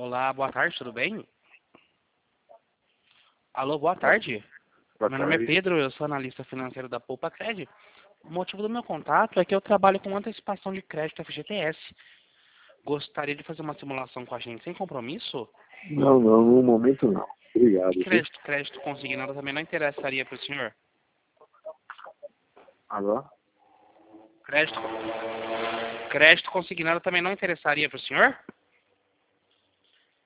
Olá, boa tarde, tudo bem? Alô, boa tarde. Boa Meu nome é tarde. Pedro, eu sou analista financeiro da Poupa Cred. O motivo do meu contato é que eu trabalho com antecipação de crédito FGTS. Gostaria de fazer uma simulação com a gente sem compromisso? Não, no momento não. Obrigado, E viu? crédito consignado também não interessaria para o senhor? Alô? Crédito consignado também não interessaria para o senhor?